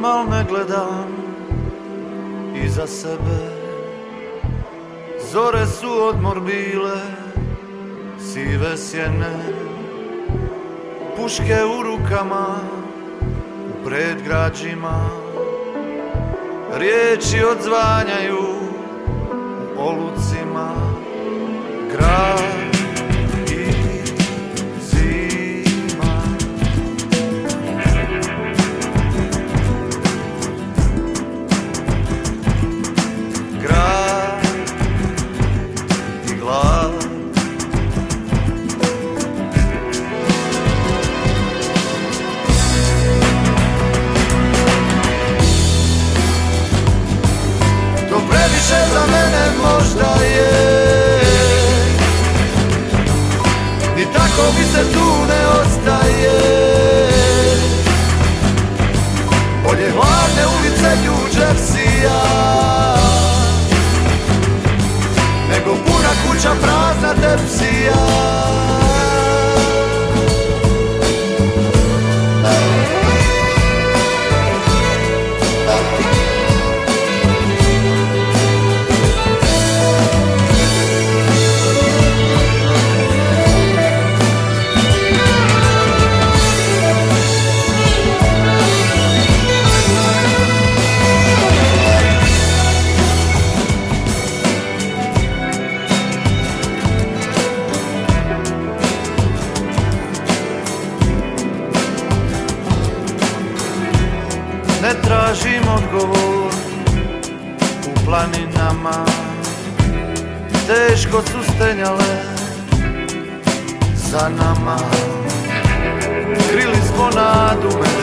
Gledam, al ne gledam iza sebe. Zore su odmor bile, sive sjene, puške u rukama, u predgrađima. Riječi odzvanjaju u olucima. Grad i zima. Grad i glad. To previše za mene možda je, i tako mi se tu ne ostaje. Bolje hladne ulice New Jersey-a nego puna kuća prazna tepsija. Ne tražim odgovor u planinama, teško su stenjale za nama. Krili smo nadu